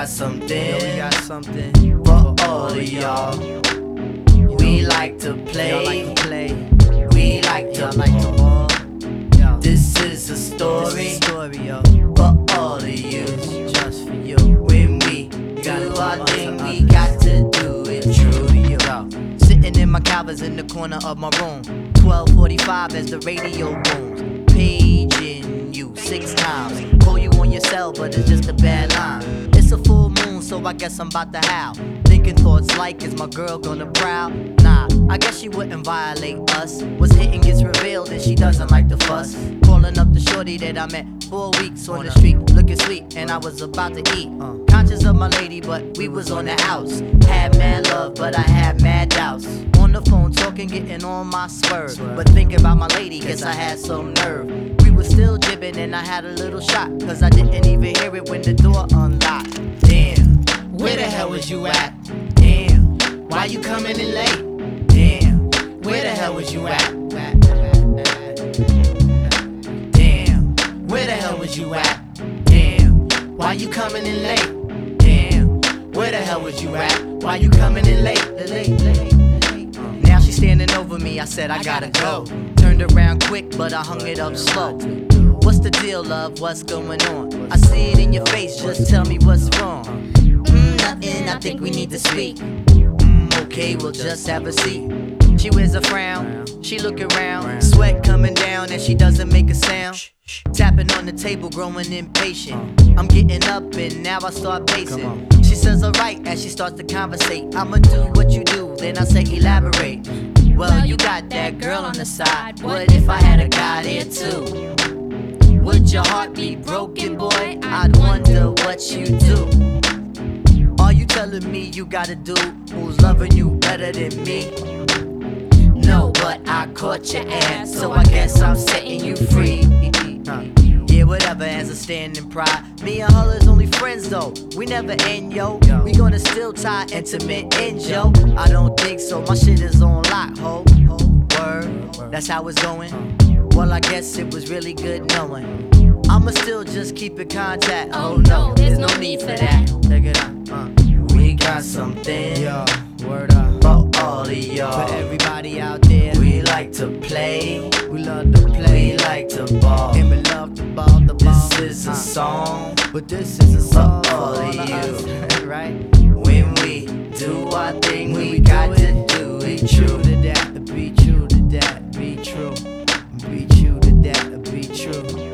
something for all of y'all. We like to play, we like to ball. This is a story for all of you, just for you. When we do our thing, we got to do it true. Sitting in my covers in the corner of my room, 12:45 as the radio booms, paging you 6 times. Call you on your cell, but it's just a bad line. It's a full moon, so I guess I'm about to howl. Thinking thoughts like, is my girl gonna prowl? Nah, I guess she wouldn't violate us. What's hitting gets revealed and she doesn't like the fuss. Calling up the shorty that I met 4 weeks on the street, looking sweet, and I was about to eat. Conscious of my lady, but we was on the outs. Had mad love, but I had mad doubts. On the phone talking, getting on my spur, but thinking about my lady, guess I had some nerve. We were still jibbing and I had a little shot, cause I didn't even hear it when the door unlocked. Damn, where the hell was you at? Damn, why you coming in late? Damn, where the hell was you at? Damn, where the hell was you at? Damn, why you coming in late? Damn, where the hell was you at? Why you coming in late? Now she's standing over me, I said I gotta go. Turned around quick, but I hung it up slow. What's the deal, love? What's going on? I see it in your face, just tell me what's wrong. Nothing, I think we need to speak. Okay, we'll just have a seat. She wears a frown, she look around, sweat coming down and she doesn't make a sound. Tapping on the table, growing impatient. I'm getting up and now I start pacing. She says alright as she starts to conversate. I'ma do what you do, then I say elaborate. Well, you got that girl on the side. What if I had a guy there too? Would your heart be broken, boy? I'd wonder what you do. Are you telling me you got a dude who's loving you better than me? No, but I caught your ass, so I guess I'm setting you free. Yeah, whatever, as a standing pride. Me and her is only friends though, we never end, yo. We gonna still tie intimate ends, yo. I don't think so, my shit is on lock, ho. Word, that's how it's going. Well, I guess it was really good knowing. I'ma still just keep in contact. Oh no, there's no need for that. Check it out. We got something, yo, word up, for all of y'all. For everybody out there, we like to play. We love to play, we like to ball. And we love to ball the ball. This is a song, but this is a song for all of you, right? When we do our thing, we got to do it true to that. Be true to that, be true. Be true to that, be true.